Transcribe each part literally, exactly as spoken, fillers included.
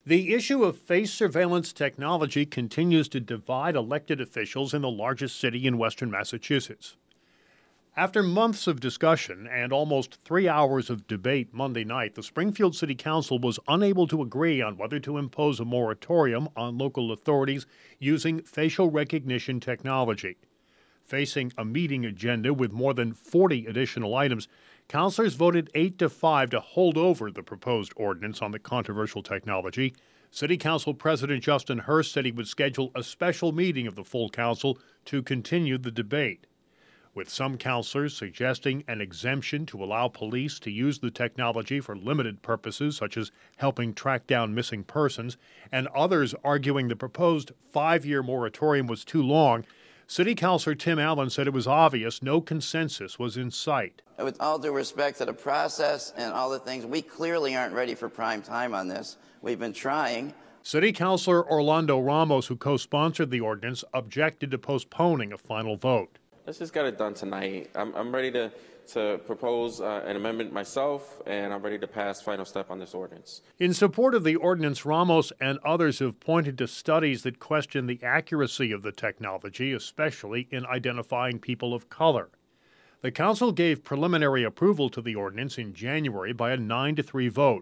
The issue of face surveillance technology continues to divide elected officials in the largest city in western Massachusetts. After months of discussion and almost three hours of debate Monday night, the Springfield City Council was unable to agree on whether to impose a moratorium on local authorities using facial recognition technology. Facing a meeting agenda with more than forty additional items, councilors voted eight to five to hold over the proposed ordinance on the controversial technology. City Council President Justin Hurst said he would schedule a special meeting of the full council to continue the debate, with some councilors suggesting an exemption to allow police to use the technology for limited purposes, such as helping track down missing persons, and others arguing the proposed five-year moratorium was too long. City Councilor Tim Allen said it was obvious no consensus was in sight. With all due respect to the process and all the things, we clearly aren't ready for prime time on this. We've been trying. City Councilor Orlando Ramos, who co-sponsored the ordinance, objected to postponing a final vote. Let's just get it done tonight. I'm, I'm ready to, to propose uh, an amendment myself, and I'm ready to pass final step on this ordinance. In support of the ordinance, Ramos and others have pointed to studies that question the accuracy of the technology, especially in identifying people of color. The council gave preliminary approval to the ordinance in January by a nine to three vote.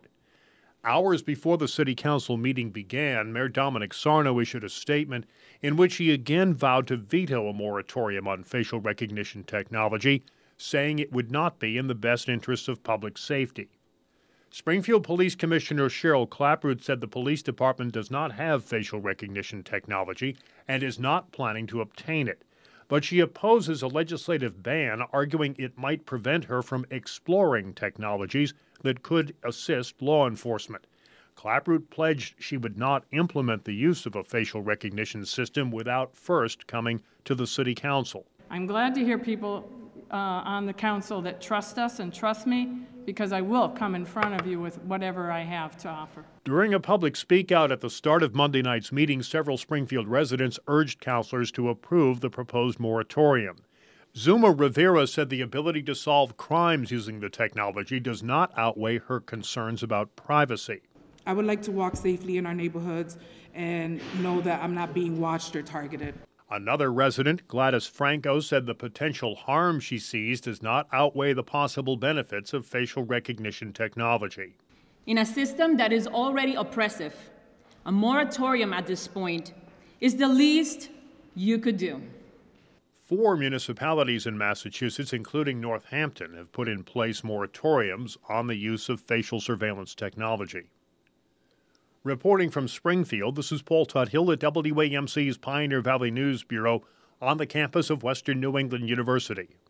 Hours before the city council meeting began, Mayor Dominic Sarno issued a statement in which he again vowed to veto a moratorium on facial recognition technology, saying it would not be in the best interests of public safety. Springfield Police Commissioner Cheryl Clapprood said the police department does not have facial recognition technology and is not planning to obtain it, but she opposes a legislative ban, arguing it might prevent her from exploring technologies that could assist law enforcement. Clapprood pledged she would not implement the use of a facial recognition system without first coming to the city council. I'm glad to hear people uh, on the council that trust us and trust me, because I will come in front of you with whatever I have to offer. During a public speak-out at the start of Monday night's meeting, several Springfield residents urged councilors to approve the proposed moratorium. Zuma Rivera said the ability to solve crimes using the technology does not outweigh her concerns about privacy. I would like to walk safely in our neighborhoods and know that I'm not being watched or targeted. Another resident, Gladys Franco, said the potential harm she sees does not outweigh the possible benefits of facial recognition technology. In a system that is already oppressive, a moratorium at this point is the least you could do. Four municipalities in Massachusetts, including Northampton, have put in place moratoriums on the use of facial surveillance technology. Reporting from Springfield, this is Paul Tuthill at W A M C's Pioneer Valley News Bureau on the campus of Western New England University.